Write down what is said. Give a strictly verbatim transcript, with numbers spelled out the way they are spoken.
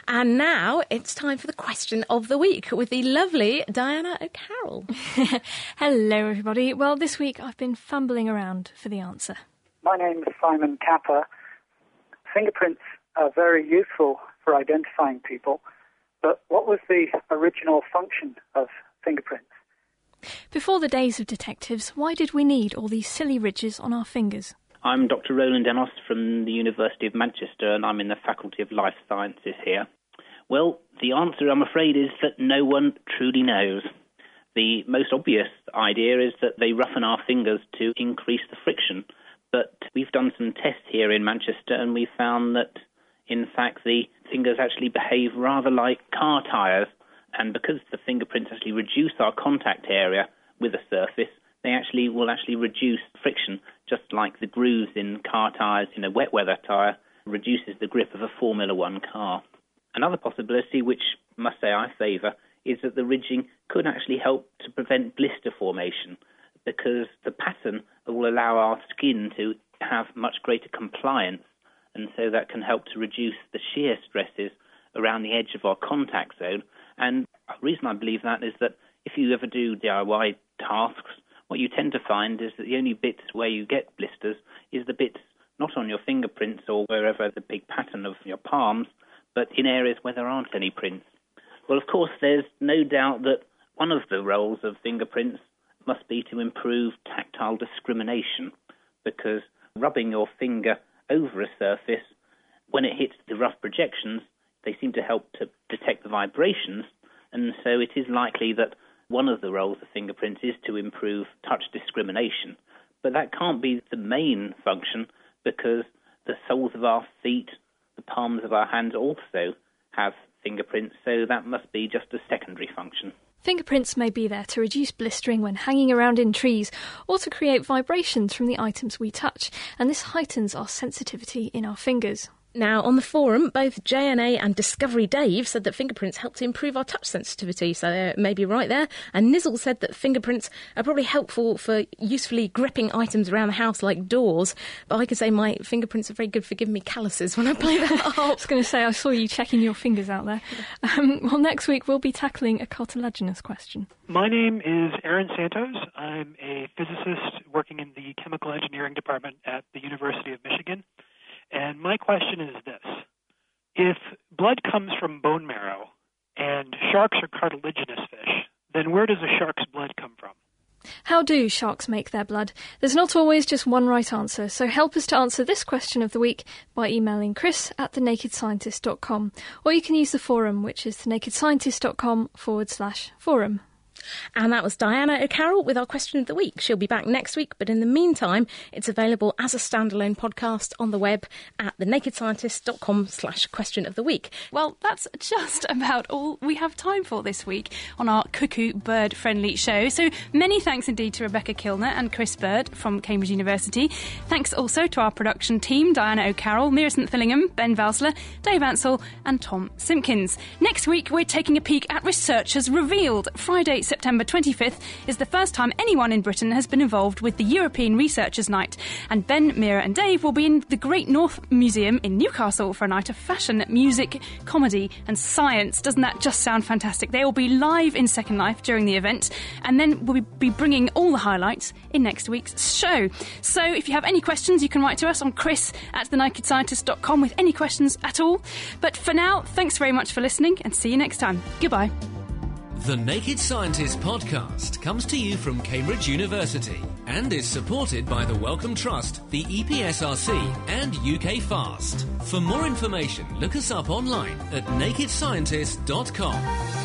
And now it's time for the question of the week with the lovely Diana O'Carroll. Hello, everybody. Well, this week I've been fumbling around for the answer. My name is Simon Kappa. Fingerprints are very useful for identifying people, but what was the original function of fingerprints? Before the days of detectives, why did we need all these silly ridges on our fingers? I'm Doctor Roland Enos from the University of Manchester, and I'm in the Faculty of Life Sciences here. Well, the answer, I'm afraid, is that no one truly knows. The most obvious idea is that they roughen our fingers to increase the friction. But we've done some tests here in Manchester, and we found that, in fact, the fingers actually behave rather like car tyres. And because the fingerprints actually reduce our contact area with a surface, they actually will actually reduce friction, just like the grooves in car tyres in a wet weather tyre reduces the grip of a Formula One car. Another possibility, which I must say I favour, is that the ridging could actually help to prevent blister formation, because the pattern will allow our skin to have much greater compliance, and so that can help to reduce the shear stresses around the edge of our contact zone. And the reason I believe that is that if you ever do D I Y tasks, what you tend to find is that the only bits where you get blisters is the bits not on your fingerprints or wherever the big pattern of your palms, but in areas where there aren't any prints. Well, of course, there's no doubt that one of the roles of fingerprints must be to improve tactile discrimination, because rubbing your finger over a surface, when it hits the rough projections, they seem to help to detect the vibrations, and so it is likely that one of the roles of fingerprints is to improve touch discrimination. But that can't be the main function, because the soles of our feet, the palms of our hands also have fingerprints, so that must be just a secondary function. Fingerprints may be there to reduce blistering when hanging around in trees, or to create vibrations from the items we touch, and this heightens our sensitivity in our fingers. Now, on the forum, both J N A and Discovery Dave said that fingerprints help to improve our touch sensitivity, so they're maybe right there. And Nizzle said that fingerprints are probably helpful for usefully gripping items around the house like doors, but I could say my fingerprints are very good for giving me calluses when I play that harp. I was going to say, I saw you checking your fingers out there. Um, well, next week we'll be tackling a cartilaginous question. My name is Aaron Santos. I'm a physicist working in the chemical engineering department at the University of Michigan. And my question is this. If blood comes from bone marrow and sharks are cartilaginous fish, then where does a shark's blood come from? How do sharks make their blood? There's not always just one right answer, so help us to answer this question of the week by emailing chris at thenakedscientist dot com, or you can use the forum, which is thenakedscientist.com forward slash forum. And that was Diana O'Carroll with our question of the week. She'll be back next week, but in the meantime, it's available as a standalone podcast on the web at thenakedscientist.com slash question of the week. Well, that's just about all we have time for this week on our Cuckoo Bird Friendly show. So many thanks indeed to Rebecca Kilner and Chris Bird from Cambridge University. Thanks also to our production team, Diana O'Carroll, Mira St Fillingham, Ben Valsler, Dave Ansell and Tom Simpkins. Next week, we're taking a peek at Researchers Revealed. Friday, September twenty-fifth is the first time anyone in Britain has been involved with the European Researchers' Night, and Ben, Mira and Dave will be in the Great North Museum in Newcastle for a night of fashion, music, comedy and science. Doesn't that just sound fantastic? They will be live in Second Life during the event, and then we'll be bringing all the highlights in next week's show. So if you have any questions, you can write to us on chris at thenakedscientist dot com with any questions at all. But for now, thanks very much for listening, and see you next time. Goodbye. The Naked Scientist podcast comes to you from Cambridge University and is supported by the Wellcome Trust, the E P S R C and U K FAST. For more information, look us up online at naked scientist dot com.